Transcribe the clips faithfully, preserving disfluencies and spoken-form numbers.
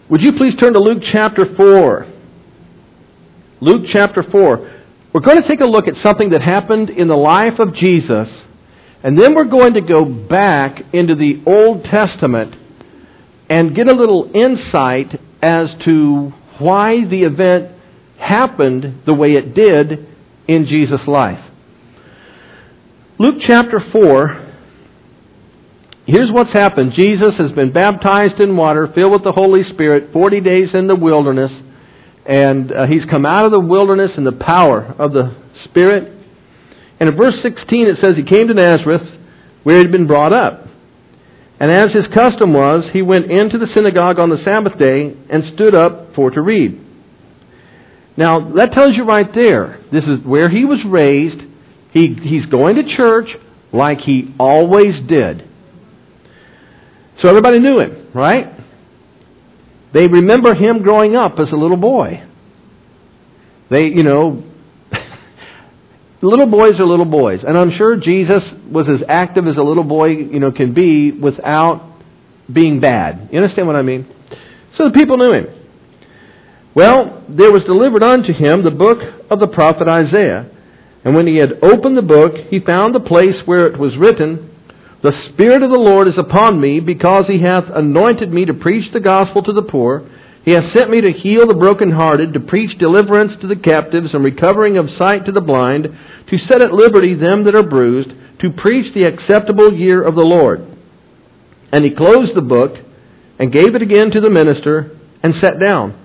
Would you please turn to Luke chapter four? Luke chapter four. We're going to take a look at something that happened in the life of Jesus, and then we're going to go back into the Old Testament and get a little insight as to why the event happened the way it did in Jesus' life. Luke chapter four. Here's what's happened. Jesus has been baptized in water, filled with the Holy Spirit, forty days in the wilderness. And uh, He's come out of the wilderness in the power of the Spirit. And in verse sixteen it says, He came to Nazareth, where He had been brought up. And as His custom was, He went into the synagogue on the Sabbath day and stood up for to read. Now, that tells you right there, this is where He was raised. He, he's going to church like He always did. So everybody knew Him, right? They remember Him growing up as a little boy. They, you know, little boys are little boys. And I'm sure Jesus was as active as a little boy, you know, can be without being bad. You understand what I mean? So the people knew Him. Well, there was delivered unto Him the book of the prophet Isaiah. And when He had opened the book, He found the place where it was written, The Spirit of the Lord is upon me, because He hath anointed me to preach the gospel to the poor. He hath sent me to heal the brokenhearted, to preach deliverance to the captives, and recovering of sight to the blind, to set at liberty them that are bruised, to preach the acceptable year of the Lord. And He closed the book, and gave it again to the minister, and sat down.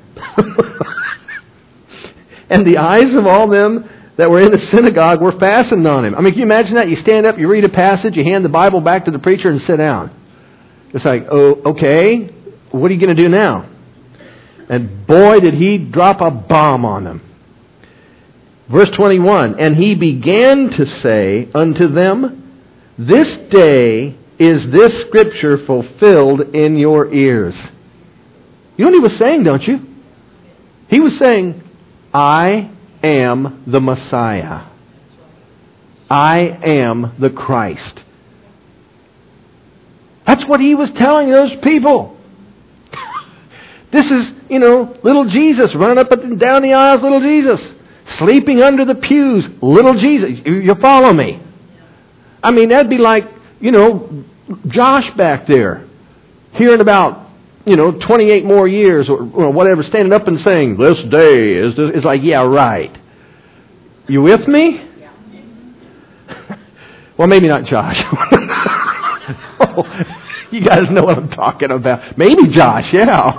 And the eyes of all them that were in the synagogue were fastened on Him. I mean, can you imagine that? You stand up, you read a passage, you hand the Bible back to the preacher and sit down. It's like, oh, okay, what are you going to do now? And boy, did He drop a bomb on them. Verse twenty-one, And He began to say unto them, This day is this scripture fulfilled in your ears. You know what He was saying, don't you? He was saying, I am the Messiah. I am the Christ. That's what He was telling those people. This is, you know, little Jesus running up and down the aisles, little Jesus. Sleeping under the pews, little Jesus. You, you follow me? I mean, that'd be like, you know, Josh back there, hearing about, you know, twenty-eight more years or, or whatever, standing up and saying, this day is, this. It's like, yeah, right. You with me? Yeah. Well, maybe not Josh. Oh, you guys know what I'm talking about. Maybe Josh, yeah.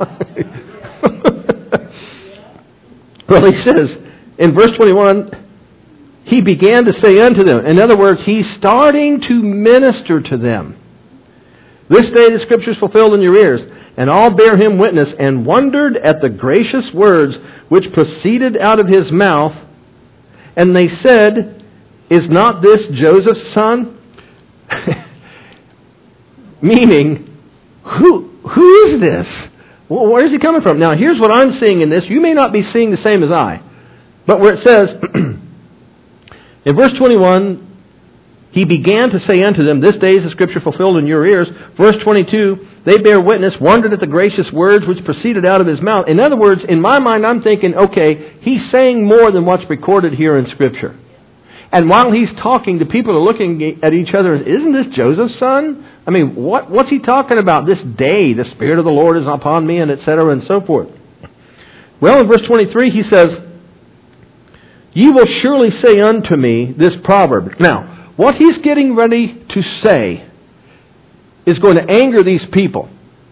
Well, he says in verse twenty-one, He began to say unto them. In other words, He's starting to minister to them. This day the Scripture is fulfilled in your ears. And all bare Him witness, and wondered at the gracious words which proceeded out of His mouth. And they said, Is not this Joseph's son? Meaning, who who is this? Well, where is he coming from? Now, here's what I'm seeing in this. You may not be seeing the same as I. But where it says, in verse twenty-one, He began to say unto them, This day is the Scripture fulfilled in your ears. Verse twenty-two, they bear witness, wondered at the gracious words which proceeded out of His mouth. In other words, in my mind, I'm thinking, okay, He's saying more than what's recorded here in Scripture. And while He's talking, the people are looking at each other, isn't this Joseph's son? I mean, what, what's He talking about? This day, the Spirit of the Lord is upon me, and et cetera, and so forth. Well, in verse twenty-three, He says, Ye will surely say unto me this proverb. Now, what He's getting ready to say is going to anger these people.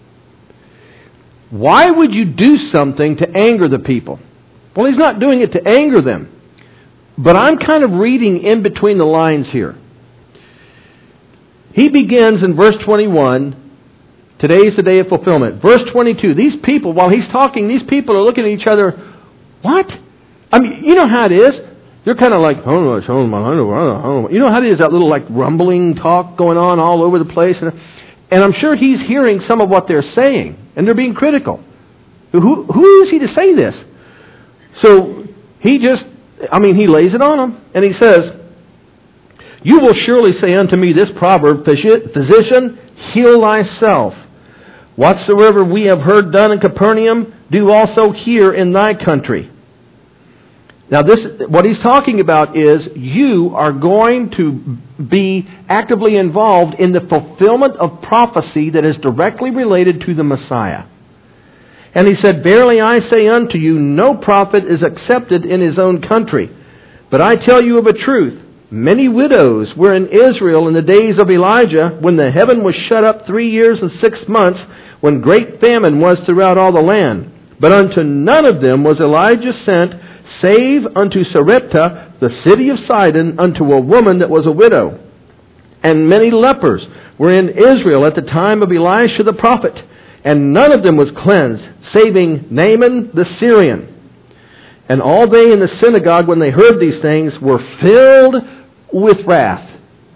Why would you do something to anger the people? Well, He's not doing it to anger them. But I'm kind of reading in between the lines here. He begins in verse twenty-one, today is the day of fulfillment. Verse twenty-two, these people, while He's talking, these people are looking at each other, what? I mean, you know how it is. They're kind of like, oh, oh, you know how it is, that little like rumbling talk going on all over the place. And, and I'm sure He's hearing some of what they're saying. And they're being critical. Who, who is He to say this? So He just, I mean, He lays it on them. And He says, You will surely say unto me this proverb, Physician, heal thyself. Whatsoever we have heard done in Capernaum, do also here in thy country. Now this, what he's talking about is you are going to be actively involved in the fulfillment of prophecy that is directly related to the Messiah. And he said, Verily I say unto you, no prophet is accepted in his own country. But I tell you of a truth, many widows were in Israel in the days of Elijah, when the heaven was shut up three years and six months, when great famine was throughout all the land. But unto none of them was Elijah sent, save unto Sarepta, the city of Sidon, unto a woman that was a widow. And many lepers were in Israel at the time of Elisha the prophet, and none of them was cleansed, saving Naaman the Syrian. And all they in the synagogue, when they heard these things, were filled with wrath,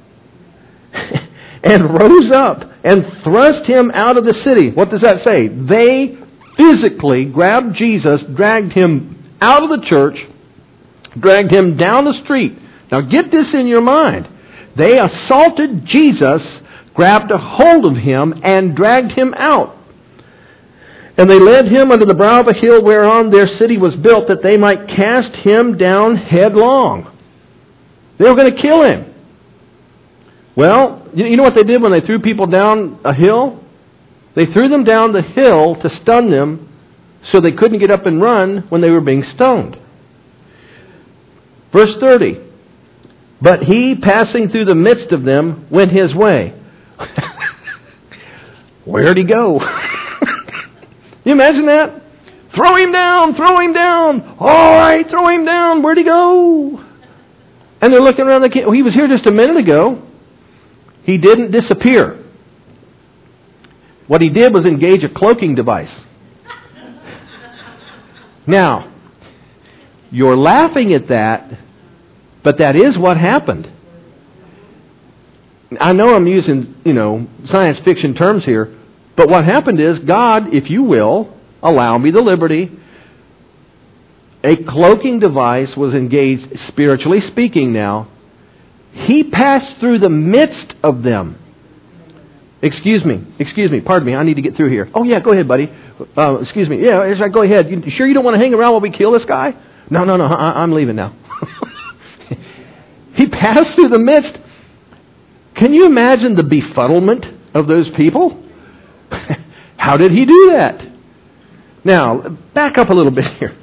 and rose up and thrust him out of the city. What does that say? They physically grabbed Jesus, dragged him out of the church, dragged him down the street. Now get this in your mind. They assaulted Jesus, grabbed a hold of him, and dragged him out. And they led him unto the brow of a hill whereon their city was built, that they might cast him down headlong. They were going to kill him. Well, you know what they did when they threw people down a hill? They threw them down the hill to stun them so they couldn't get up and run when they were being stoned. Verse thirty. But he, passing through the midst of them, went his way. Where'd he go? You imagine that? Throw him down, throw him down. All right, throw him down. Where'd he go? And they're looking around. They he was here just a minute ago. He didn't disappear. What he did was engage a cloaking device. Now, you're laughing at that, but that is what happened. I know I'm using, you know, science fiction terms here, but what happened is God, if you will, allow me the liberty, a cloaking device was engaged, spiritually speaking now. He passed through the midst of them. Excuse me, excuse me, pardon me, I need to get through here. Oh yeah, go ahead, buddy. Uh, excuse me, yeah, go ahead. You sure you don't want to hang around while we kill this guy? No, no, no, I, I'm leaving now. He passed through the midst. Can you imagine the befuddlement of those people? How did he do that? Now, back up a little bit here.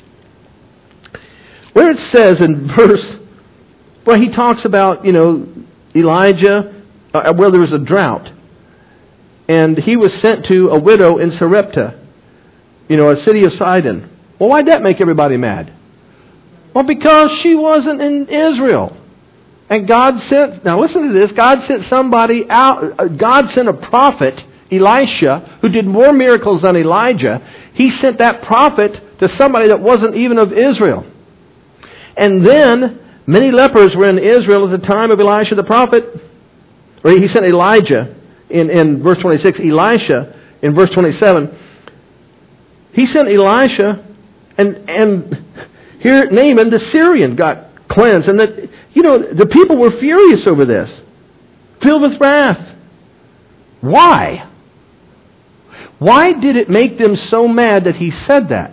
Where it says in verse, well, he talks about, you know, Elijah, uh, where there was a drought. And he was sent to a widow in Sarepta, you know, a city of Sidon. Well, why'd that make everybody mad? Well, because she wasn't in Israel. And God sent, now listen to this, God sent somebody out, God sent a prophet, Elisha, who did more miracles than Elijah. He sent that prophet to somebody that wasn't even of Israel. And then, many lepers were in Israel at the time of Elisha the prophet. Or he sent Elijah in, in verse twenty-six, Elisha in verse twenty-seven. He sent Elisha, and, and here Naaman the Syrian got cleansed. And that, you know, the people were furious over this, filled with wrath. Why? Why did it make them so mad that he said that?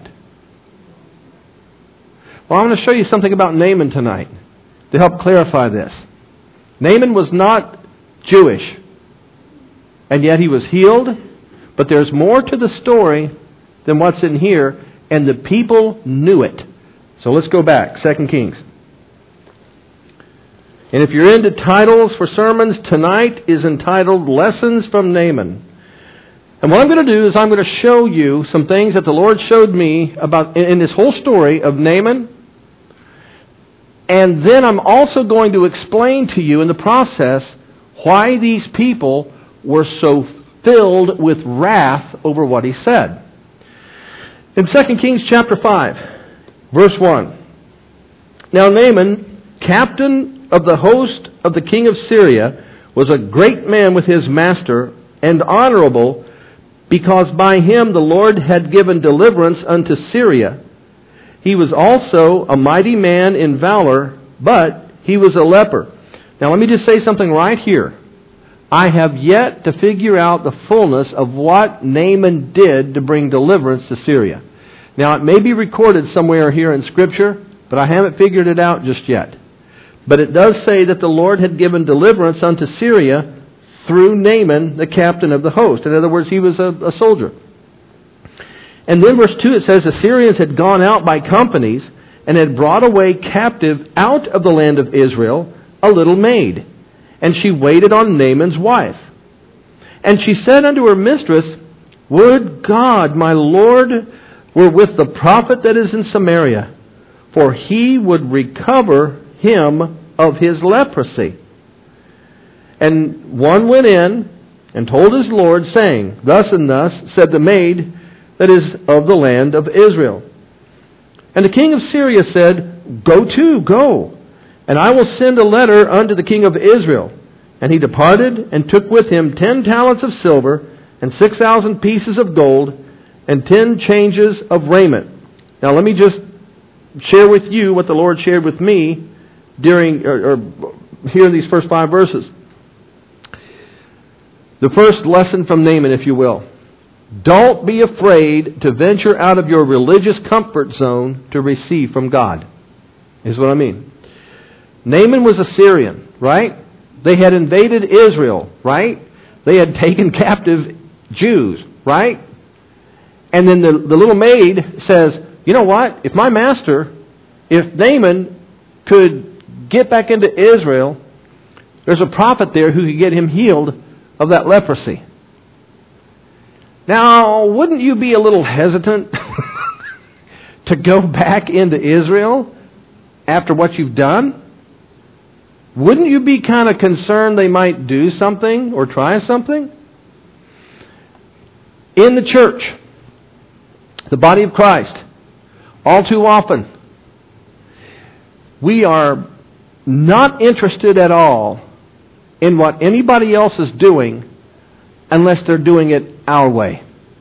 Well, I'm going to show you something about Naaman tonight to help clarify this. Naaman was not Jewish, and yet he was healed, but there's more to the story than what's in here, and the people knew it. So let's go back, Second Kings. And if you're into titles for sermons, tonight is entitled Lessons from Naaman. And what I'm going to do is I'm going to show you some things that the Lord showed me about in this whole story of Naaman. And then I'm also going to explain to you in the process why these people were so filled with wrath over what he said. In Second Kings chapter five, verse one. Now Naaman, captain of the host of the king of Syria, was a great man with his master, and honorable, because by him the Lord had given deliverance unto Syria. He was also a mighty man in valor, but he was a leper. Now let me just say something right here. I have yet to figure out the fullness of what Naaman did to bring deliverance to Syria. Now, it may be recorded somewhere here in Scripture, but I haven't figured it out just yet. But it does say that the Lord had given deliverance unto Syria through Naaman, the captain of the host. In other words, he was a, a soldier. And then verse two, it says, the Syrians had gone out by companies and had brought away captive out of the land of Israel a little maid. And she waited on Naaman's wife. And she said unto her mistress, Would God, my Lord, were with the prophet that is in Samaria, for he would recover him of his leprosy. And one went in and told his Lord, saying, Thus and thus said the maid that is of the land of Israel. And the king of Syria said, Go to, go, and I will send a letter unto the king of Israel. And he departed and took with him ten talents of silver and six thousand pieces of gold and ten changes of raiment. Now let me just share with you what the Lord shared with me during, or, or here in these first five verses. The first lesson from Naaman, if you will. Don't be afraid to venture out of your religious comfort zone to receive from God. Is what I mean. Naaman was a Syrian, right? They had invaded Israel, right? They had taken captive Jews, right? And then the, the little maid says, you know what? If my master, if Naaman could get back into Israel, there's a prophet there who could get him healed of that leprosy. Now, wouldn't you be a little hesitant to go back into Israel after what you've done? Wouldn't you be kind of concerned they might do something or try something? In the church, the body of Christ, all too often, we are not interested at all in what anybody else is doing unless they're doing it our way.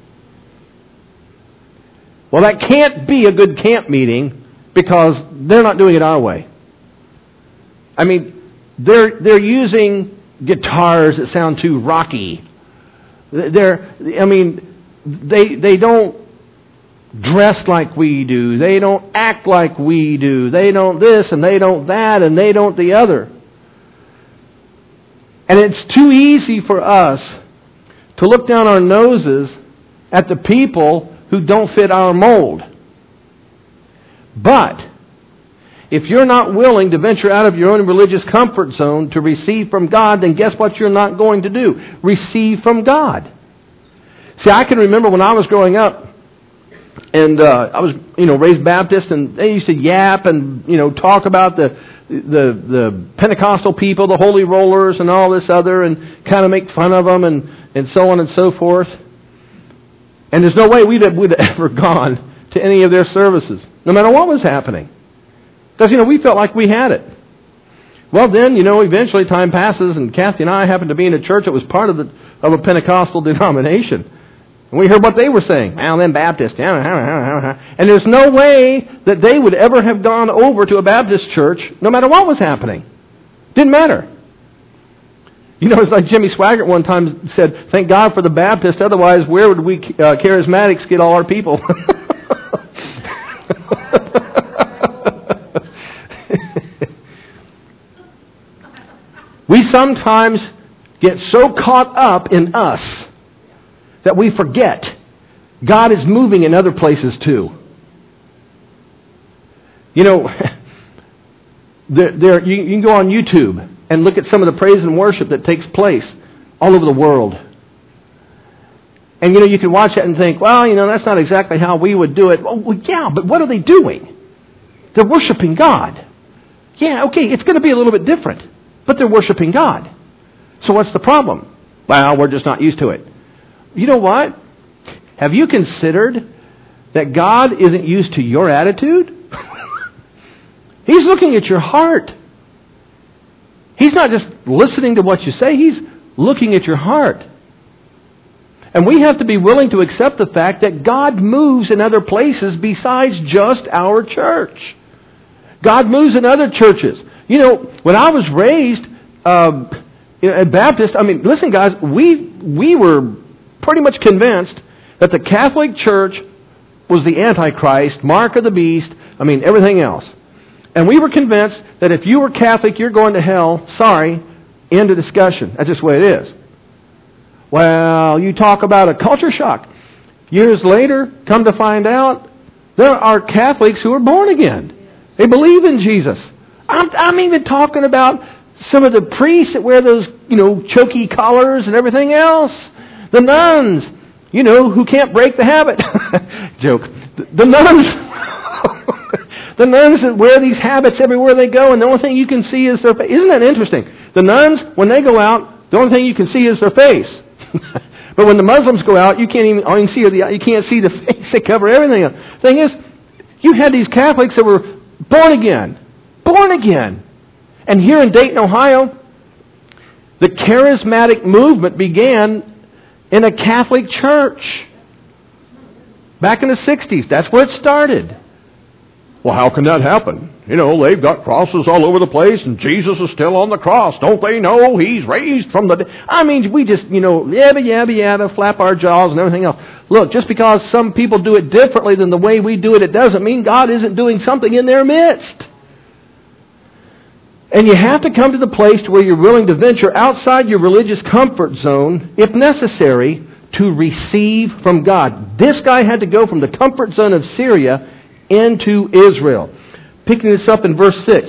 Well, that can't be a good camp meeting because they're not doing it our way. I mean, they're they're using guitars that sound too rocky. They're, I mean, they they don't dress like we do. They don't act like we do. They don't this and they don't that and they don't the other. And it's too easy for us to look down our noses at the people who don't fit our mold. But if you're not willing to venture out of your own religious comfort zone to receive from God, then guess what you're not going to do? Receive from God. See, I can remember when I was growing up, and uh, I was, you know, raised Baptist, and they used to yap and, you know, talk about the the the Pentecostal people, the holy rollers, and all this other, and kind of make fun of them, and, and so on and so forth. And there's no way we'd have, we'd have ever gone to any of their services, no matter what was happening. Because, you know, we felt like we had it. Well, then, you know, eventually time passes, and Kathy and I happened to be in a church that was part of the of a Pentecostal denomination. And we heard what they were saying. Well, them Baptists. And there's no way that they would ever have gone over to a Baptist church, no matter what was happening. Didn't matter. You know, it's like Jimmy Swaggart one time said, thank God for the Baptists, otherwise where would we uh, charismatics get all our people? We sometimes get so caught up in us that we forget God is moving in other places too. You know, there, there, you, you can go on YouTube and look at some of the praise and worship that takes place all over the world. And, you know, you can watch that and think, well, you know, that's not exactly how we would do it. Well, yeah, but what are they doing? They're worshiping God. Yeah, okay, it's going to be a little bit different. But they're worshiping God. So what's the problem? Well, we're just not used to it. You know what? Have you considered that God isn't used to your attitude? He's looking at your heart. He's not just listening to what you say. He's looking at your heart. And we have to be willing to accept the fact that God moves in other places besides just our church. God moves in other churches. You know, when I was raised, um, You know, at Baptist, I mean, listen, guys, we we were pretty much convinced that the Catholic Church was the Antichrist, mark of the beast, I mean, everything else. And we were convinced that if you were Catholic, you're going to hell. Sorry, end of discussion. That's just the way it is. Well, you talk about a culture shock. Years later, come to find out, there are Catholics who are born again. They believe in Jesus. I'm, I'm even talking about some of the priests that wear those, you know, choky collars and everything else. The nuns, you know, who can't break the habit. Joke. The, the nuns, the nuns that wear these habits everywhere they go, and the only thing you can see is their face. Isn't that interesting? The nuns, when they go out, the only thing you can see is their face. But when the Muslims go out, you can't even, all you can see are the, you can't see the face. They cover everything up. Thing is, you had these Catholics that were born again. Born again. And here in Dayton, Ohio, the charismatic movement began in a Catholic church. Back in the sixties. That's where it started. Well, how can that happen? You know, they've got crosses all over the place and Jesus is still on the cross. Don't they know He's raised from the dead? I mean, we just, you know, yabba, yabba, yabba, flap our jaws and everything else. Look, just because some people do it differently than the way we do it, it doesn't mean God isn't doing something in their midst. And you have to come to the place to where you're willing to venture outside your religious comfort zone, if necessary, to receive from God. This guy had to go from the comfort zone of Syria into Israel. Picking this up in verse six.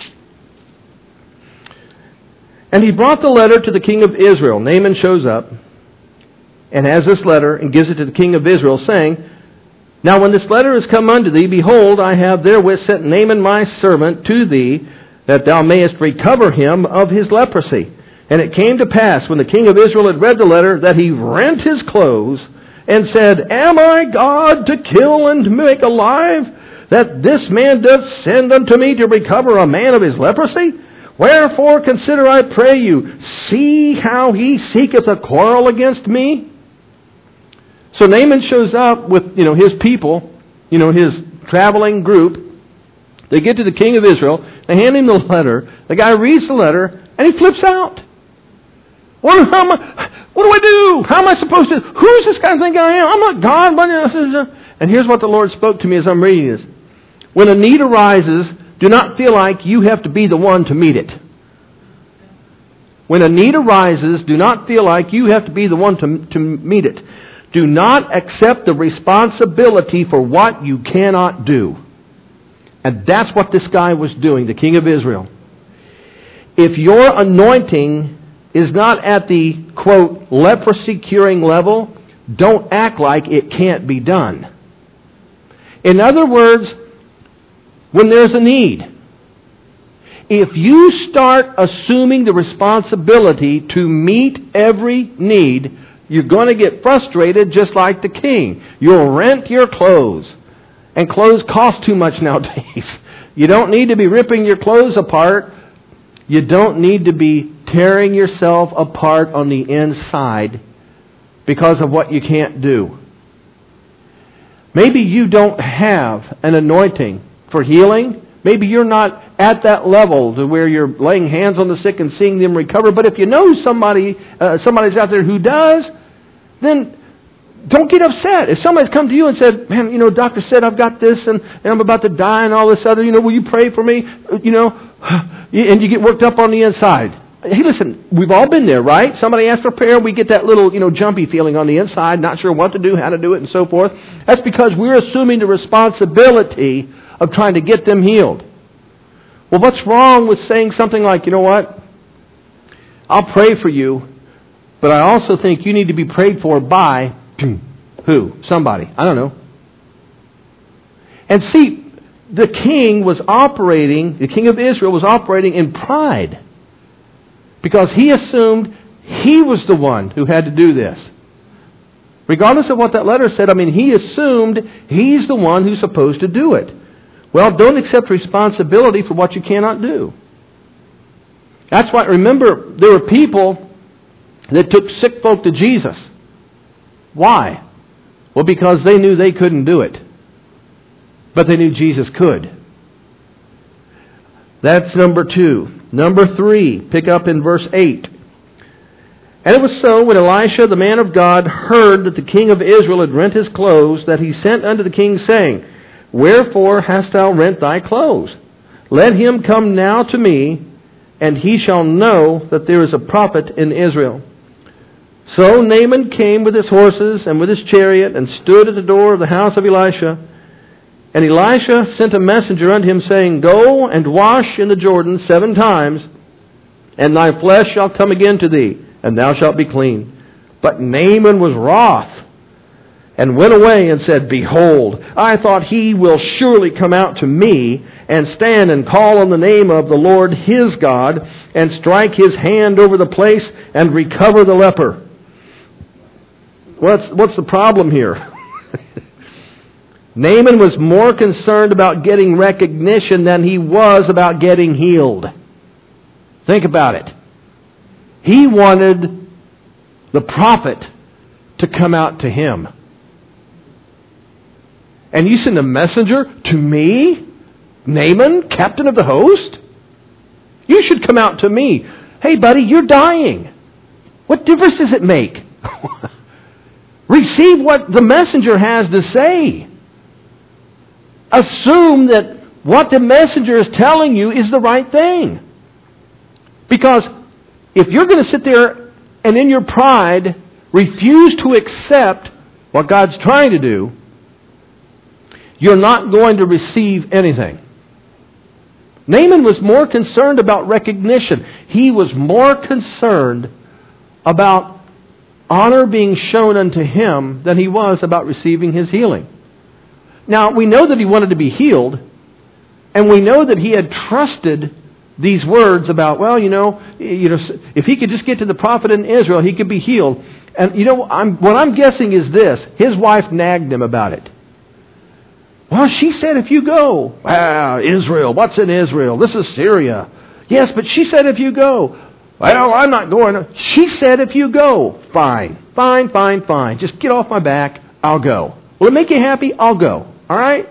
And he brought the letter to the king of Israel. Naaman shows up and has this letter and gives it to the king of Israel, saying, Now when this letter is come unto thee, behold, I have therewith sent Naaman my servant to thee, that thou mayest recover him of his leprosy. And it came to pass, when the king of Israel had read the letter, that he rent his clothes, and said, Am I God to kill and to make alive, that this man doth send unto me to recover a man of his leprosy? Wherefore consider, I pray you, see how he seeketh a quarrel against me. So Naaman shows up with, you know, his people, you know, his traveling group. They get to the king of Israel. They hand him the letter. The guy reads the letter, and he flips out. What, how am I, what do I do? How am I supposed to? Who is this guy think I am? I'm not God. And here's what the Lord spoke to me as I'm reading this. When a need arises, do not feel like you have to be the one to meet it. When a need arises, do not feel like you have to be the one to, to meet it. Do not accept the responsibility for what you cannot do. And that's what this guy was doing, the king of Israel. If your anointing is not at the, quote, leprosy curing level, don't act like it can't be done. In other words, when there's a need, if you start assuming the responsibility to meet every need, you're going to get frustrated just like the king. You'll rent your clothes. And clothes cost too much nowadays. You don't need to be ripping your clothes apart. You don't need to be tearing yourself apart on the inside because of what you can't do. Maybe you don't have an anointing for healing. Maybe you're not at that level to where you're laying hands on the sick and seeing them recover. But if you know somebody, uh, somebody's out there who does, then don't get upset. If somebody's come to you and said, man, you know, doctor said I've got this and, and I'm about to die and all this other, you know, will you pray for me? You know, and you get worked up on the inside. Hey, listen, we've all been there, right? Somebody asks for prayer, we get that little, you know, jumpy feeling on the inside, not sure what to do, how to do it, and so forth. That's because we're assuming the responsibility of trying to get them healed. Well, what's wrong with saying something like, you know what? I'll pray for you, but I also think you need to be prayed for by who? Somebody. I don't know. And see, the king was operating, the king of Israel was operating in pride. Because he assumed he was the one who had to do this. Regardless of what that letter said, I mean, he assumed he's the one who's supposed to do it. Well, don't accept responsibility for what you cannot do. That's why, remember, there were people that took sick folk to Jesus. Why? Well, because they knew they couldn't do it. But they knew Jesus could. That's number two. Number three, pick up in verse eight. And it was so, when Elisha, the man of God, heard that the king of Israel had rent his clothes, that he sent unto the king, saying, Wherefore hast thou rent thy clothes? Let him come now to me, and he shall know that there is a prophet in Israel. So Naaman came with his horses and with his chariot, and stood at the door of the house of Elisha. And Elisha sent a messenger unto him, saying, Go and wash in the Jordan seven times, and thy flesh shall come again to thee, and thou shalt be clean. But Naaman was wroth, and went away and said, Behold, I thought he will surely come out to me, and stand and call on the name of the Lord his God, and strike his hand over the place, and recover the leper. What's, what's the problem here? Naaman was more concerned about getting recognition than he was about getting healed. Think about it. He wanted the prophet to come out to him. And you send a messenger to me, Naaman, captain of the host? You should come out to me. Hey, buddy, you're dying. What difference does it make? Receive what the messenger has to say. Assume that what the messenger is telling you is the right thing. Because if you're going to sit there and in your pride refuse to accept what God's trying to do, you're not going to receive anything. Naaman was more concerned about recognition. He was more concerned about honor being shown unto him than he was about receiving his healing. Now, we know that he wanted to be healed, and we know that he had trusted these words about, well, you know, you know, if he could just get to the prophet in Israel, he could be healed. And, you know, I'm, what I'm guessing is this. His wife nagged him about it. Well, she said if you go. Ah, Israel. What's in Israel? This is Syria. Yes, but she said if you go. Well, I'm not going. She said if you go. Fine. Fine, fine, fine. Just get off my back. I'll go. Will it make you happy? I'll go. All right?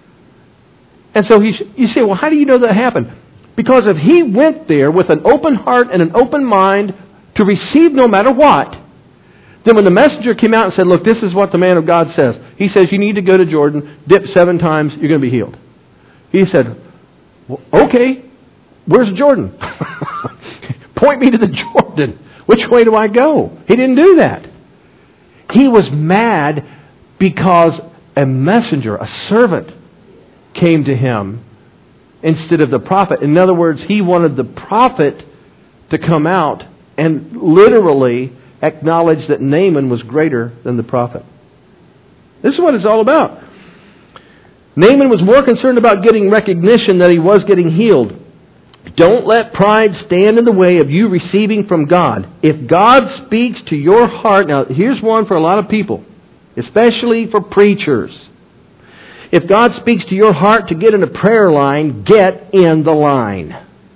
And so he, you say, well, how do you know that happened? Because if he went there with an open heart and an open mind to receive no matter what, then when the messenger came out and said, look, this is what the man of God says. He says, you need to go to Jordan, dip seven times, you're going to be healed. He said, well, okay, where's Jordan? Point me to the Jordan. Which way do I go? He didn't do that. He was mad because a messenger, a servant, came to him instead of the prophet. In other words, he wanted the prophet to come out and literally acknowledge that Naaman was greater than the prophet. This is what it's all about. Naaman was more concerned about getting recognition than he was getting healed. Don't let pride stand in the way of you receiving from God. If God speaks to your heart, now here's one for a lot of people, especially for preachers. If God speaks to your heart to get in a prayer line, get in the line.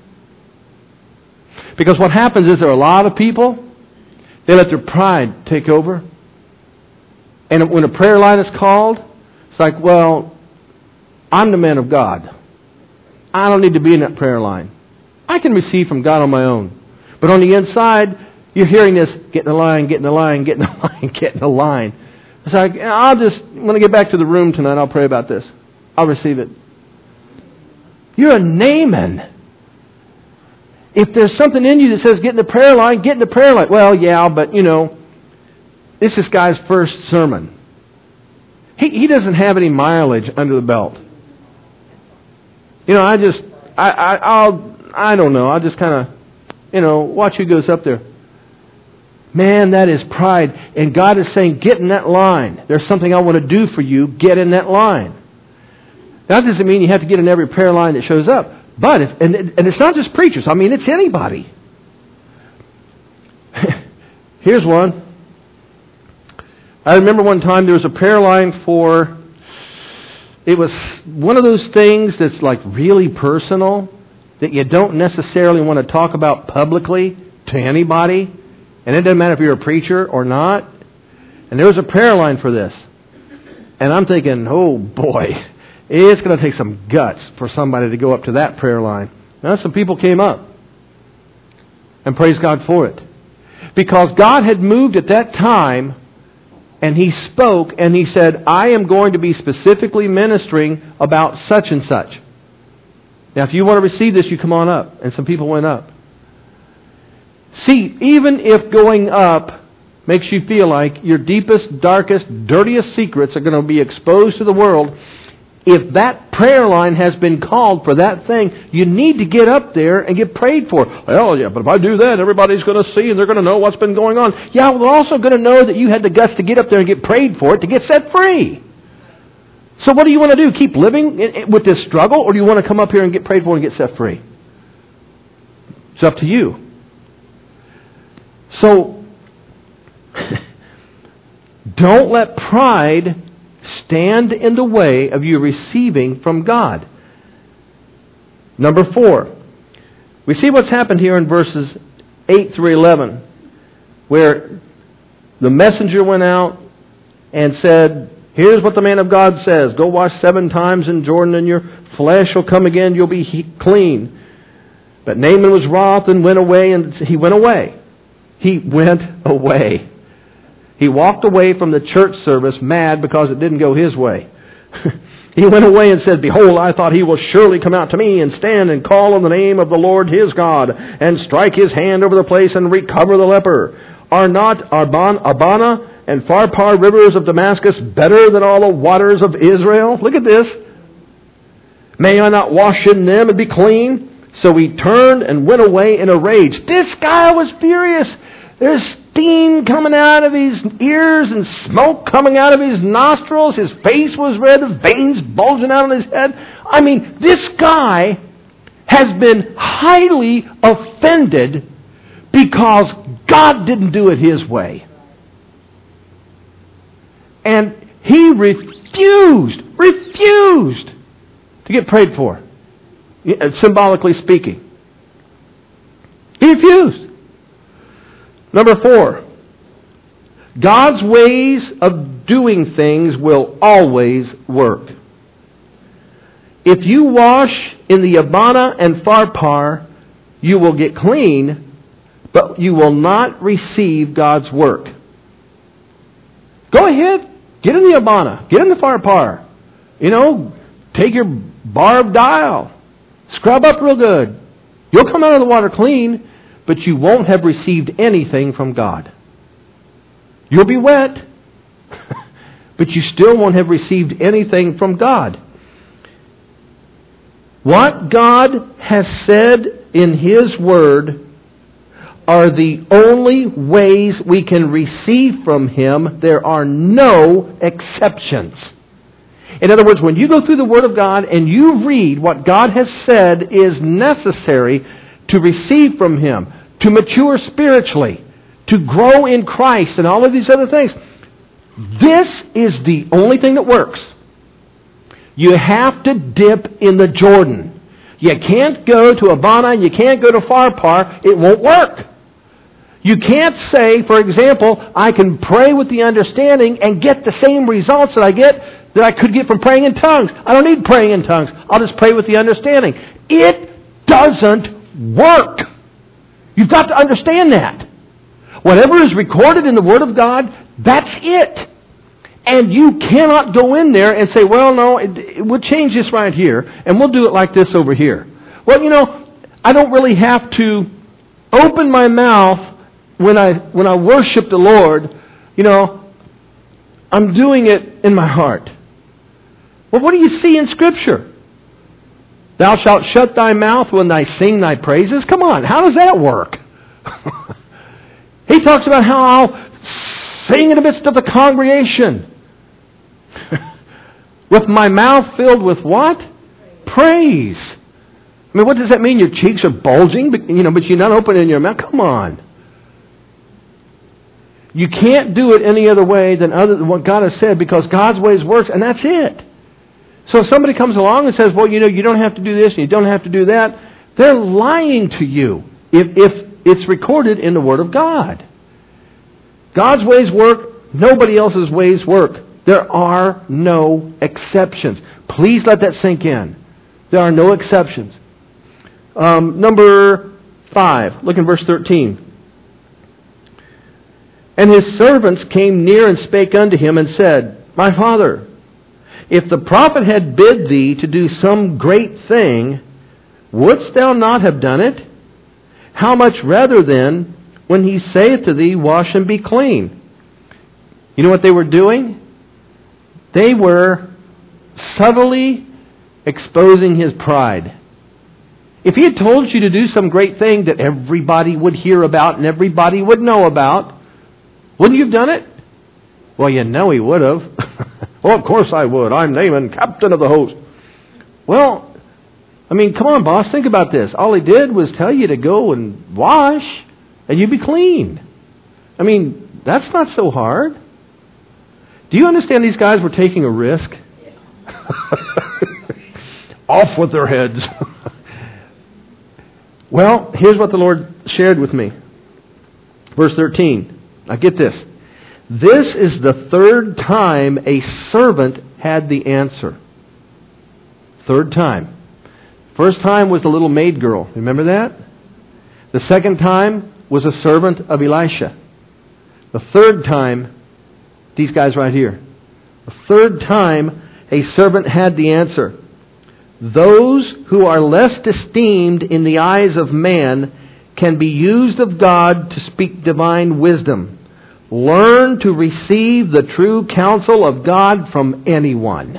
Because what happens is there are a lot of people, they let their pride take over. And when a prayer line is called, it's like, well, I'm the man of God. I don't need to be in that prayer line. I can receive from God on my own. But on the inside, you're hearing this, get in the line, get in the line, get in the line, get in the line. It's like, I'll just, when I get back to the room tonight, I'll pray about this. I'll receive it. You're a Naaman. If there's something in you that says get in the prayer line, get in the prayer line. Well, yeah, but, you know, this is this guy's first sermon. He he doesn't have any mileage under the belt. You know, I just, I, I, I'll, I don't know. I'll just kind of, you know, watch who goes up there. Man, that is pride. And God is saying, get in that line. There's something I want to do for you. Get in that line. That doesn't mean you have to get in every prayer line that shows up. But, if, and, and it's not just preachers. I mean, it's anybody. Here's one. I remember one time there was a prayer line for, it was one of those things that's like really personal, that you don't necessarily want to talk about publicly to anybody. And it doesn't matter if you're a preacher or not. And there was a prayer line for this. And I'm thinking, oh boy, it's going to take some guts for somebody to go up to that prayer line. Now some people came up. And praise God for it. Because God had moved at that time, and He spoke, and He said, I am going to be specifically ministering about such and such. Now, if you want to receive this, you come on up. And some people went up. See, even if going up makes you feel like your deepest, darkest, dirtiest secrets are going to be exposed to the world, if that prayer line has been called for that thing, you need to get up there and get prayed for. Well, yeah, but if I do that, everybody's going to see and they're going to know what's been going on. Yeah, well, they're also going to know that you had the guts to get up there and get prayed for it to get set free. So what do you want to do? Keep living with this struggle, or do you want to come up here and get prayed for and get set free? It's up to you. So, don't let pride stand in the way of you receiving from God. Number four, we see what's happened here in verses eight through eleven, where the messenger went out and said, here's what the man of God says, go wash seven times in Jordan and your flesh will come again, you'll be he- clean. But Naaman was wroth and went away, and he went away. He went away. He walked away from the church service mad because it didn't go his way. He went away and said, behold, I thought he will surely come out to me and stand and call on the name of the Lord his God and strike his hand over the place and recover the leper. Are not Arban, Abana and Pharpar rivers of Damascus better than all the waters of Israel? Look at this. May I not wash in them and be clean? So he turned and went away in a rage. This guy was furious. There's steam coming out of his ears and smoke coming out of his nostrils. His face was red, the veins bulging out on his head. I mean, this guy has been highly offended because God didn't do it his way. And he refused, refused to get prayed for, symbolically speaking. He refused. Number four, God's ways of doing things will always work. If you wash in the Abana and Pharpar, you will get clean, but you will not receive God's work. Go ahead, get in the Abana, get in the Pharpar. You know, take your barbed dial, scrub up real good. You'll come out of the water clean, but you won't have received anything from God. You'll be wet, but you still won't have received anything from God. What God has said in His Word are the only ways we can receive from Him. There are no exceptions. In other words, when you go through the Word of God and you read what God has said is necessary to receive from Him, to mature spiritually, to grow in Christ and all of these other things, this is the only thing that works. You have to dip in the Jordan. You can't go to Abana and you can't go to Pharpar. It won't work. You can't say, for example, I can pray with the understanding and get the same results that I get that I could get from praying in tongues. I don't need praying in tongues. I'll just pray with the understanding. It doesn't work. You've got to understand that. Whatever is recorded in the Word of God, that's it. And you cannot go in there and say, well, no, it, it, we'll change this right here, and we'll do it like this over here. Well, you know, I don't really have to open my mouth when I when I worship the Lord. You know, I'm doing it in my heart. Well, what do you see in Scripture? Thou shalt shut thy mouth when I sing thy praises. Come on, how does that work? He talks about how I'll sing in the midst of the congregation. With my mouth filled with what? Praise. I mean, what does that mean? Your cheeks are bulging, but, you know, but you're not opening your mouth? Come on. You can't do it any other way than other than what God has said, because God's ways works, and that's it. So if somebody comes along and says, well, you know, you don't have to do this and you don't have to do that, they're lying to you if, if it's recorded in the Word of God. God's ways work. Nobody else's ways work. There are no exceptions. Please let that sink in. There are no exceptions. Um, number five. Look in verse thirteen. And his servants came near and spake unto him, and said, My father, if the prophet had bid thee to do some great thing, wouldst thou not have done it? How much rather then, when he saith to thee, Wash and be clean? You know what they were doing? They were subtly exposing his pride. If he had told you to do some great thing that everybody would hear about and everybody would know about, wouldn't you have done it? Well, you know he would have. Well, of course I would. I'm Naaman, captain of the host. Well, I mean, come on, boss, think about this. All he did was tell you to go and wash, and you'd be clean. I mean, that's not so hard. Do you understand these guys were taking a risk? Off with their heads. Well, here's what the Lord shared with me. Verse thirteen. Now get this. This is the third time a servant had the answer. Third time. First time was the little maid girl. Remember that? The second time was a servant of Elisha. The third time, these guys right here. The third time a servant had the answer. Those who are less esteemed in the eyes of man can be used of God to speak divine wisdom. Learn to receive the true counsel of God from anyone.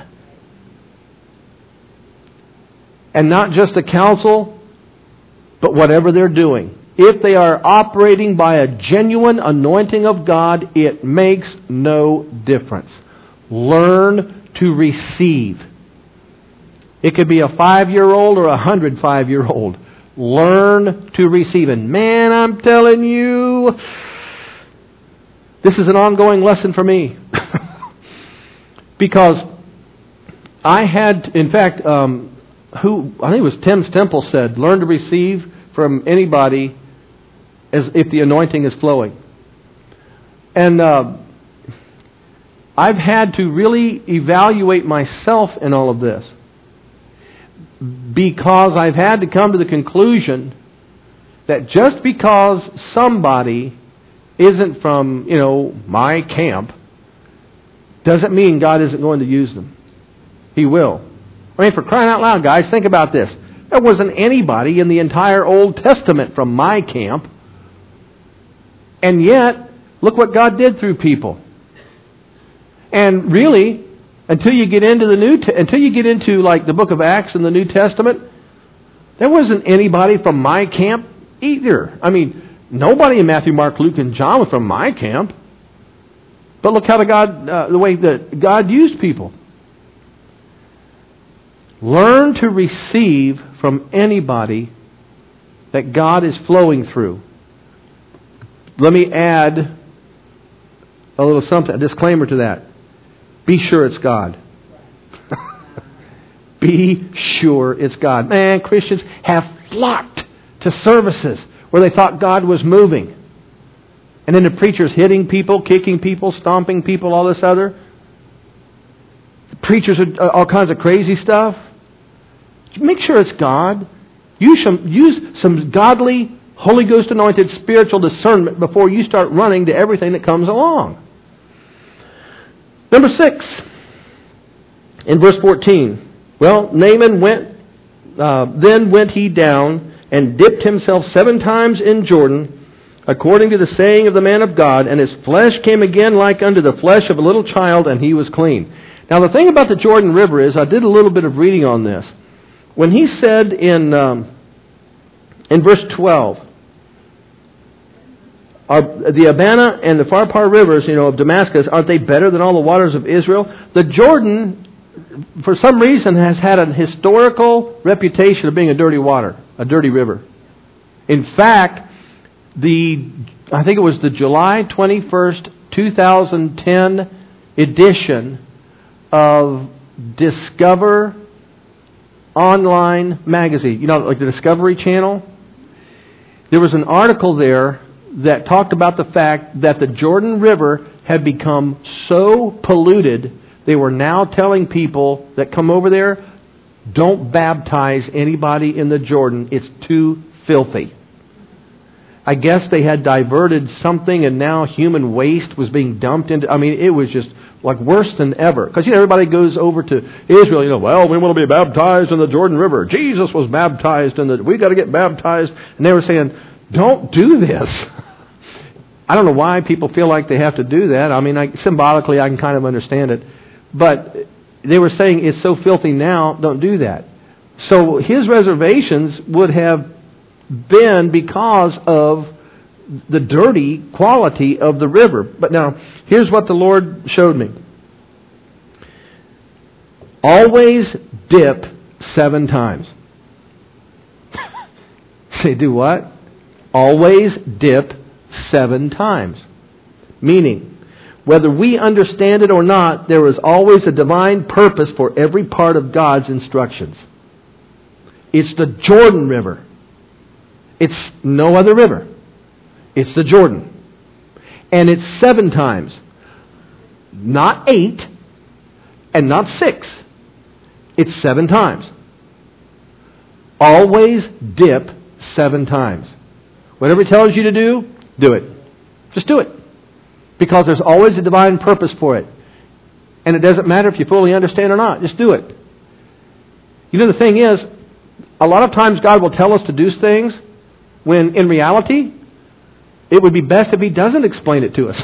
And not just the counsel, but whatever they're doing. If they are operating by a genuine anointing of God, it makes no difference. Learn to receive. It could be a five-year-old or a hundred five-year-old. Learn to receive. And man, I'm telling you, this is an ongoing lesson for me. Because I had, in fact, um, who I think it was Tim Stemple said, learn to receive from anybody as if the anointing is flowing. And uh, I've had to really evaluate myself in all of this. Because I've had to come to the conclusion that just because somebody isn't from, you know, my camp, doesn't mean God isn't going to use them. He will. I mean, for crying out loud, guys, think about this. There wasn't anybody in the entire Old Testament from my camp. And yet, look what God did through people. And really, until you get into the New, until you get into like the book of Acts in the New Testament, there wasn't anybody from my camp either. I mean, nobody in Matthew, Mark, Luke, and John was from my camp. But look how the God, uh, the way that God used people. Learn to receive from anybody that God is flowing through. Let me add a little something, a disclaimer to that. Be sure it's God. Be sure it's God. Man, Christians have flocked to services where they thought God was moving. And then the preacher's hitting people, kicking people, stomping people, all this other. The preachers are all kinds of crazy stuff. Make sure it's God. Use some, use some godly, Holy Ghost anointed spiritual discernment before you start running to everything that comes along. Number six, in verse fourteen. Well, Naaman went, uh, then went he down and dipped himself seven times in Jordan, according to the saying of the man of God, and his flesh came again like unto the flesh of a little child, and he was clean. Now the thing about the Jordan River is, I did a little bit of reading on this. When he said in um, in verse twelve, Are the Abana and the Pharpar rivers, you know, of Damascus, aren't they better than all the waters of Israel? The Jordan, for some reason, has had a historical reputation of being a dirty water, a dirty river. In fact, the I think it was the July twenty-first, twenty ten edition of Discover Online magazine, you know, like the Discovery Channel, there was an article there that talked about the fact that the Jordan River had become so polluted, they were now telling people that come over there, don't baptize anybody in the Jordan. It's too filthy. I guess they had diverted something and now human waste was being dumped into... I mean, it was just like worse than ever. Because, you know, everybody goes over to Israel, you know, well, we want to be baptized in the Jordan River. Jesus was baptized in the... We've got to get baptized. And they were saying, don't do this. I don't know why people feel like they have to do that. I mean, I, symbolically, I can kind of understand it. But they were saying it's so filthy now, don't do that. So his reservations would have been because of the dirty quality of the river. But now, here's what the Lord showed me. Always dip seven times. Say, do what? Always dip seven times. Meaning, whether we understand it or not, there is always a divine purpose for every part of God's instructions. It's the Jordan River. It's no other river. It's the Jordan. And it's seven times. Not eight and not six. It's seven times. Always dip seven times. Whatever He tells you to do, do it. Just do it. Because there's always a divine purpose for it. And it doesn't matter if you fully understand or not. Just do it. You know, the thing is, a lot of times God will tell us to do things when in reality, it would be best if He doesn't explain it to us.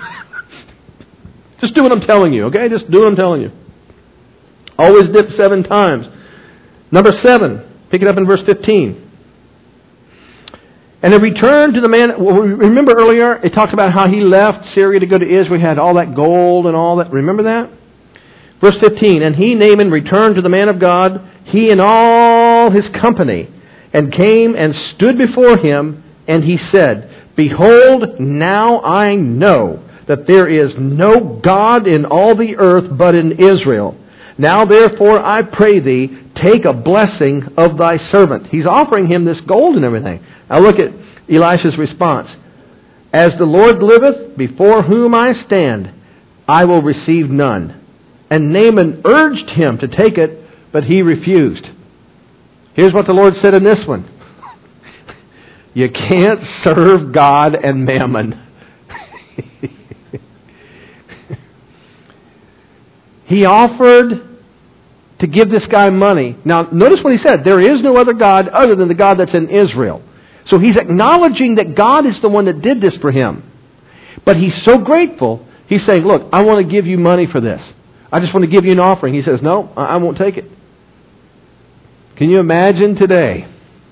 Just do what I'm telling you, okay? Just do what I'm telling you. Always dip seven times. Number seven, pick it up in verse fifteen. And they returned to the man... Well, remember earlier, it talked about how he left Syria to go to Israel. He had all that gold and all that. Remember that? Verse fifteen, and he, Naaman, returned to the man of God, he and all his company, and came and stood before him, and he said, Behold, now I know that there is no God in all the earth but in Israel. Now therefore I pray thee, take a blessing of thy servant. He's offering him this gold and everything. Now look at Elisha's response. As the Lord liveth, before whom I stand, I will receive none. And Naaman urged him to take it, but he refused. Here's what the Lord said in this one. You can't serve God and mammon. He offered to give this guy money. Now, notice what he said. There is no other God other than the God that's in Israel. So he's acknowledging that God is the one that did this for him. But he's so grateful, he's saying, look, I want to give you money for this. I just want to give you an offering. He says, no, I won't take it. Can you imagine today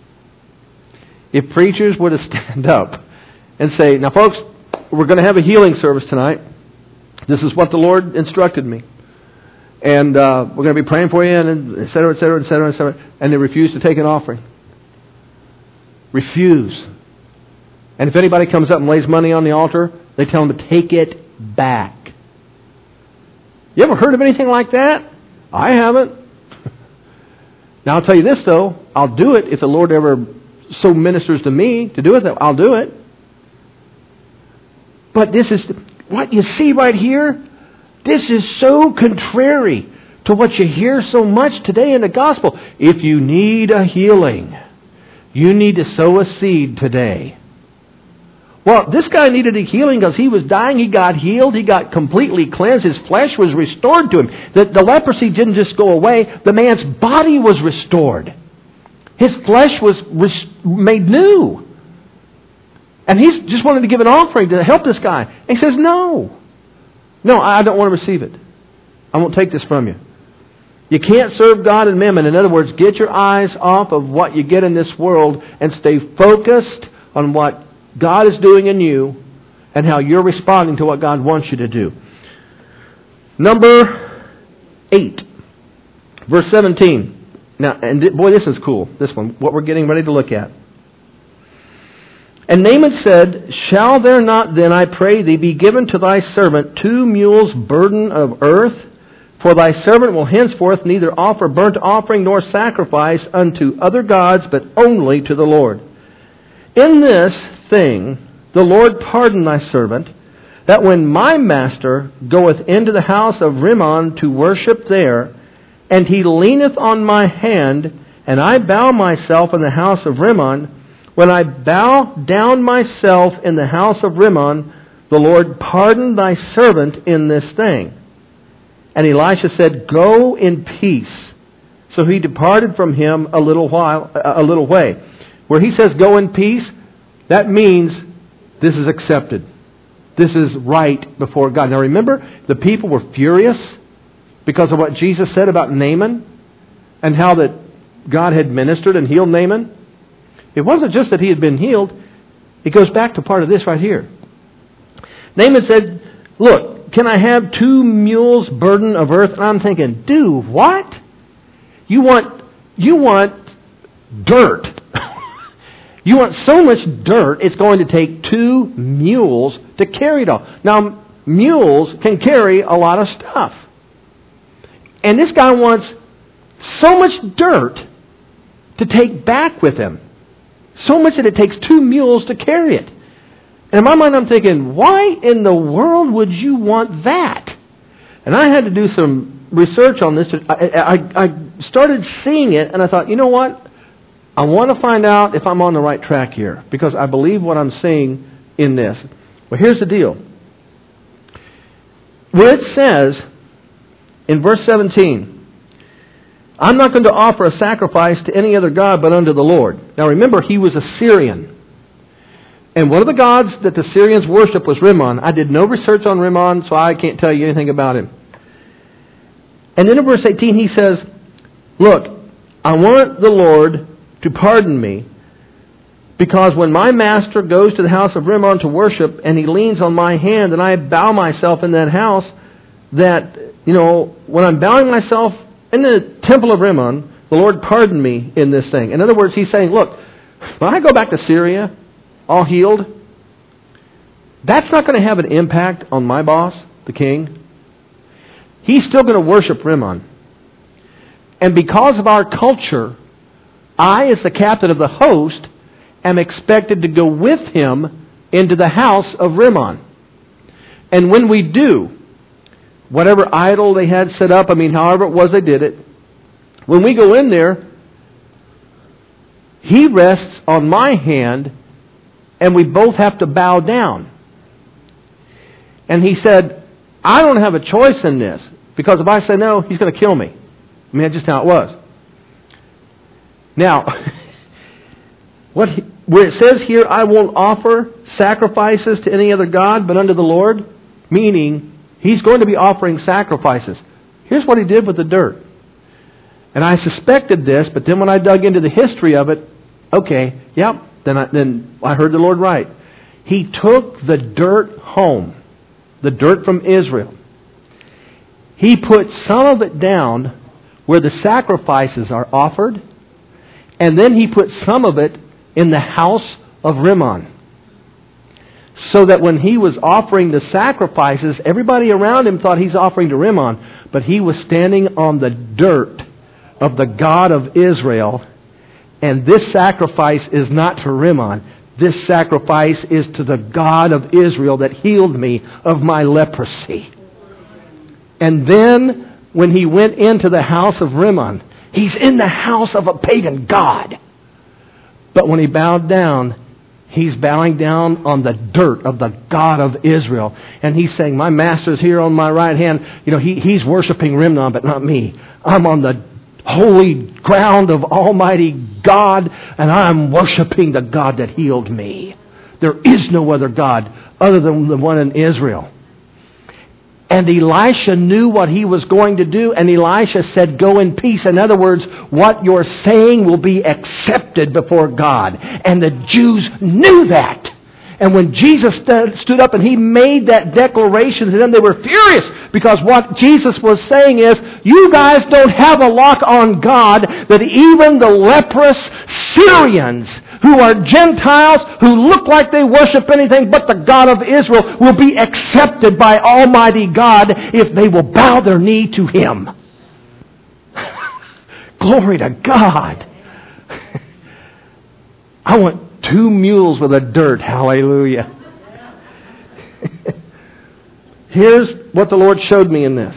if preachers were to stand up and say, now folks, we're going to have a healing service tonight. This is what the Lord instructed me. And uh, we're going to be praying for you, and et cetera, et cetera, et cetera, et cetera. And they refuse to take an offering. Refuse. And if anybody comes up and lays money on the altar, they tell them to take it back. You ever heard of anything like that? I haven't. Now I'll tell you this though, I'll do it if the Lord ever so ministers to me to do it, I'll do it. But this is, what you see right here, this is so contrary to what you hear so much today in the gospel. If you need a healing, you need to sow a seed today. Well, this guy needed a healing because he was dying. He got healed. He got completely cleansed. His flesh was restored to him. The, the leprosy didn't just go away. The man's body was restored. His flesh was res- made new. And he just wanted to give an offering to help this guy. And he says, no. No, I don't want to receive it. I won't take this from you. You can't serve God and mammon. In other words, get your eyes off of what you get in this world and stay focused on what God is doing in you and how you're responding to what God wants you to do. Number eight, verse seventeen. Now, and boy, this is cool, this one, what we're getting ready to look at. And Naaman said, Shall there not then, I pray thee, be given to thy servant two mules burden of earth? For thy servant will henceforth neither offer burnt offering nor sacrifice unto other gods, but only to the Lord. In this thing the Lord pardon thy servant, that when my master goeth into the house of Rimmon to worship there, and he leaneth on my hand, and I bow myself in the house of Rimmon, when I bow down myself in the house of Rimmon, the Lord pardon thy servant in this thing. And Elisha said, Go in peace. So he departed from him a little while, a little way. Where he says, Go in peace, that means this is accepted. This is right before God. Now remember, the people were furious because of what Jesus said about Naaman and how that God had ministered and healed Naaman. It wasn't just that he had been healed. It goes back to part of this right here. Naaman said, Look, can I have two mules burden of earth? And I'm thinking, do what? You want, you want dirt. You want so much dirt, it's going to take two mules to carry it all. Now, mules can carry a lot of stuff. And this guy wants so much dirt to take back with him. So much that it takes two mules to carry it. And in my mind, I'm thinking, why in the world would you want that? And I had to do some research on this. I, I, I started seeing it, and I thought, you know what? I want to find out if I'm on the right track here, because I believe what I'm seeing in this. Well, here's the deal. Where it says in verse seventeen, I'm not going to offer a sacrifice to any other god but unto the Lord. Now remember, he was a Syrian. And one of the gods that the Syrians worship was Rimmon. I did no research on Rimmon, so I can't tell you anything about him. And then in verse eighteen he says, Look, I want the Lord to pardon me, because when my master goes to the house of Rimmon to worship, and he leans on my hand, and I bow myself in that house, that, you know, when I'm bowing myself in the temple of Rimmon, the Lord pardon me in this thing. In other words, he's saying, look, when I go back to Syria, all healed, that's not going to have an impact on my boss, the king. He's still going to worship Rimmon. And because of our culture, I, as the captain of the host, am expected to go with him into the house of Rimmon. And when we do, whatever idol they had set up, I mean, however it was they did it, when we go in there, he rests on my hand, and we both have to bow down. And he said, I don't have a choice in this, because if I say no, he's going to kill me. I mean, that's just how it was. Now, what he, where it says here, I won't offer sacrifices to any other god but unto the Lord, meaning he's going to be offering sacrifices. Here's what he did with the dirt. And I suspected this, but then when I dug into the history of it, okay, yep, then I, then I heard the Lord right. He took the dirt home, the dirt from Israel. He put some of it down where the sacrifices are offered, and then he put some of it in the house of Rimmon. So that when he was offering the sacrifices, everybody around him thought he's offering to Rimmon, but he was standing on the dirt of the God of Israel. And this sacrifice is not to Rimmon. This sacrifice is to the God of Israel that healed me of my leprosy. And then when he went into the house of Rimmon, he's in the house of a pagan god. But when he bowed down, he's bowing down on the dirt of the God of Israel. And he's saying, my master's here on my right hand. You know, he, he's worshiping Rimmon, but not me. I'm on the holy ground of Almighty God, and I'm worshiping the God that healed me. There is no other God other than the one in Israel. And Elisha knew what he was going to do, and Elisha said, go in peace. In other words, what you're saying will be accepted before God. And the Jews knew that. And when Jesus stood up and he made that declaration to them, they were furious, because what Jesus was saying is, you guys don't have a lock on God, that even the leprous Syrians, who are Gentiles, who look like they worship anything but the God of Israel, will be accepted by Almighty God if they will bow their knee to Him. Glory to God. I want two mules with a dirt. Hallelujah. Here's what the Lord showed me in this.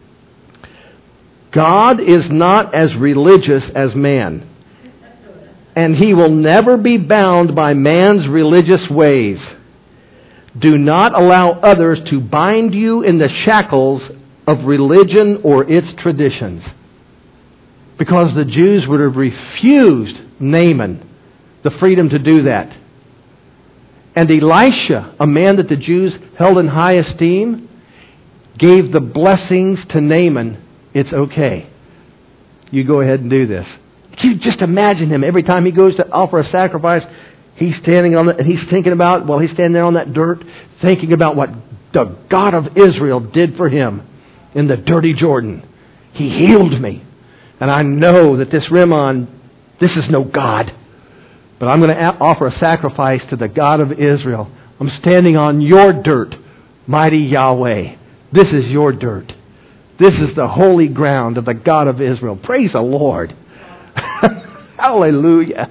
God is not as religious as man. and he will never be bound by man's religious ways. Do not allow others to bind you in the shackles of religion or its traditions. Because the Jews would have refused Naaman the freedom to do that. And Elisha, a man that the Jews held in high esteem, gave the blessings to Naaman. It's okay. You go ahead and do this. You just imagine him every time he goes to offer a sacrifice. He's standing on the, and he's thinking about, well, he's standing there on that dirt, thinking about what the God of Israel did for him in the dirty Jordan. He healed me. And I know that this Rimmon, this is no God. But I'm going to offer a sacrifice to the God of Israel. I'm standing on your dirt, mighty Yahweh. This is your dirt. This is the holy ground of the God of Israel. Praise the Lord. Hallelujah.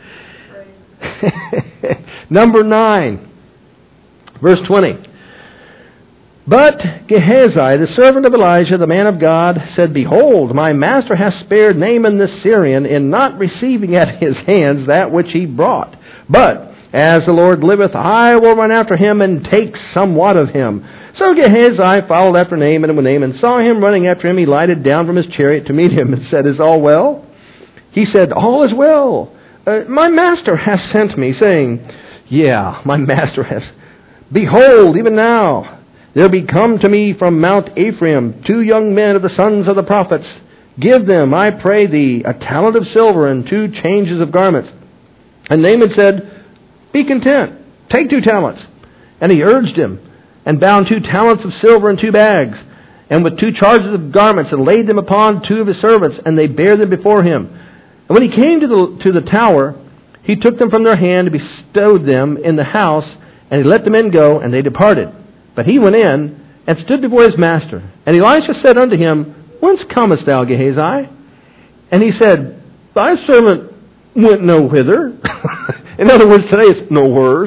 Number nine, verse twenty. But Gehazi, the servant of Elijah, the man of God, said, Behold, my master hath spared Naaman the Syrian in not receiving at his hands that which he brought. But as the Lord liveth, I will run after him and take somewhat of him. So Gehazi followed after Naaman, and when Naaman saw him running after him, he lighted down from his chariot to meet him and said, Is all well? He said, All is well. Uh, my master hath sent me, saying, Yeah, my master has. Behold, even now, there be come to me from Mount Ephraim two young men of the sons of the prophets. Give them, I pray thee, a talent of silver and two changes of garments. And Naaman said, Be content, take two talents. And he urged him, and bound two talents of silver in two bags, and with two charges of garments, and laid them upon two of his servants, and they bare them before him. And when he came to the, to the tower, he took them from their hand and bestowed them in the house, and he let the men go, and they departed. But he went in and stood before his master. And Elisha said unto him, Whence comest thou, Gehazi? And he said, Thy servant went no whither. In other words, today it's no whers.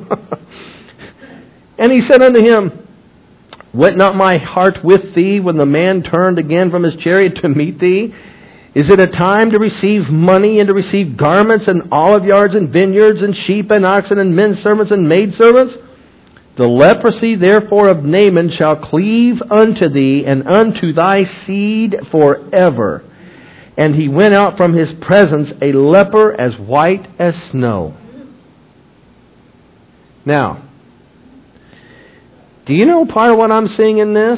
And he said unto him, Went not my heart with thee when the man turned again from his chariot to meet thee? Is it a time to receive money and to receive garments and olive yards and vineyards and sheep and oxen and men servants and maid servants? The leprosy therefore of Naaman shall cleave unto thee and unto thy seed forever. And he went out from his presence a leper as white as snow. Now, do you know part of what I'm seeing in this?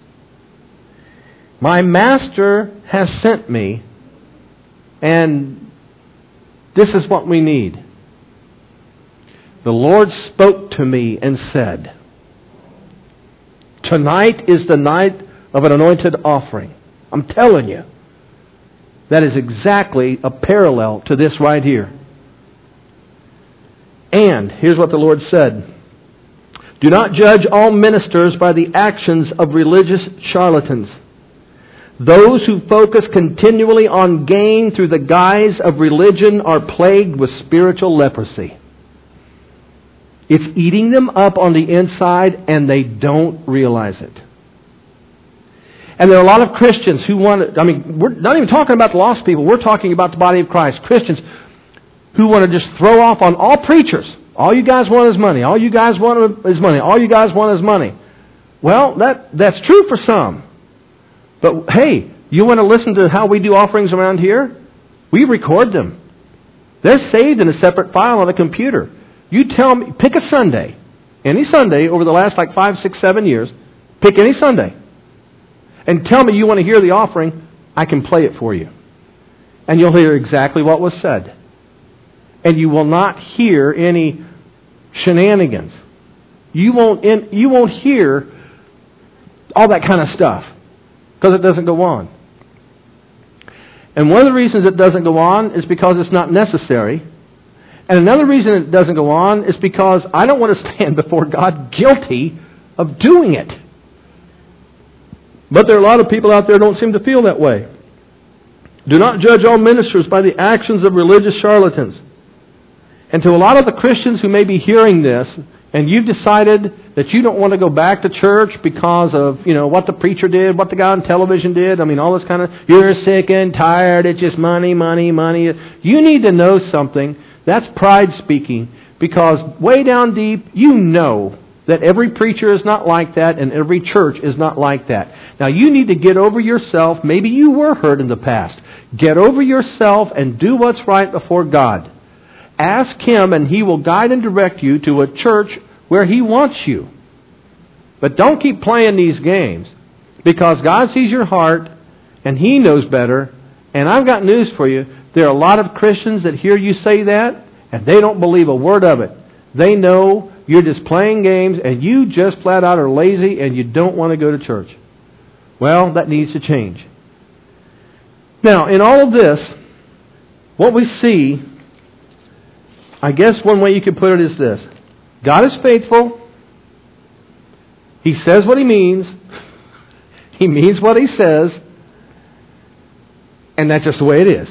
My master has sent me, and this is what we need. The Lord spoke to me and said, Tonight is the night of an anointed offering. I'm telling you. That is exactly a parallel to this right here. And here's what the Lord said. Do not judge all ministers by the actions of religious charlatans. Those who focus continually on gain through the guise of religion are plagued with spiritual leprosy. It's eating them up on the inside, and they don't realize it. And there are a lot of Christians who want to, I mean, we're not even talking about the lost people. We're talking about the body of Christ. Christians who want to just throw off on all preachers. All you guys want is money. All you guys want is money. All you guys want is money. Well, that that's true for some. But hey, you want to listen to how we do offerings around here? We record them. They're saved in a separate file on a computer. You tell me, pick a Sunday. Any Sunday over the last like five, six, seven years. Pick any Sunday. And tell me you want to hear the offering. I can play it for you. And you'll hear exactly what was said. And you will not hear any shenanigans. You won't, in, you won't hear all that kind of stuff. Because it doesn't go on. And one of the reasons it doesn't go on is because it's not necessary. And another reason it doesn't go on is because I don't want to stand before God guilty of doing it. But there are a lot of people out there who don't seem to feel that way. Do not judge all ministers by the actions of religious charlatans. And to a lot of the Christians who may be hearing this, and you've decided that you don't want to go back to church because of, you know, what the preacher did, what the guy on television did, I mean, all this kind of, you're sick and tired, it's just money, money, money. You need to know something. That's pride speaking, because way down deep, you know that every preacher is not like that and every church is not like that. Now, you need to get over yourself. Maybe you were hurt in the past. Get over yourself and do what's right before God. Ask Him and He will guide and direct you to a church where He wants you. But don't keep playing these games, because God sees your heart and He knows better. And I've got news for you. There are a lot of Christians that hear you say that and they don't believe a word of it. They know you're just playing games and you just flat out are lazy and you don't want to go to church. Well, that needs to change. Now, in all of this, what we see, I guess one way you could put it is this. God is faithful. He says what He means. He means what He says. And that's just the way it is.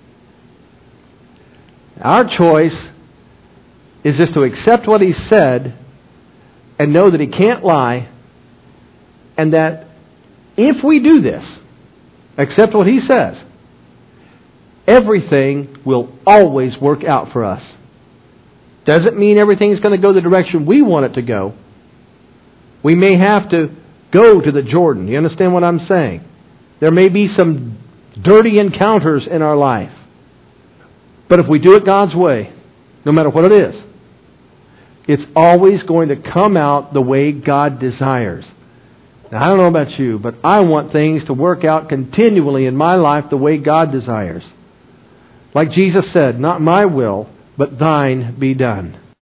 Our choice is just to accept what He said and know that He can't lie, and that if we do this, accept what He says, everything will always work out for us. Doesn't mean everything's going to go the direction we want it to go. We may have to go to the Jordan. You understand what I'm saying? There may be some dirty encounters in our life. But if we do it God's way, no matter what it is, it's always going to come out the way God desires. Now, I don't know about you, but I want things to work out continually in my life the way God desires. Like Jesus said, not my will, but thine be done.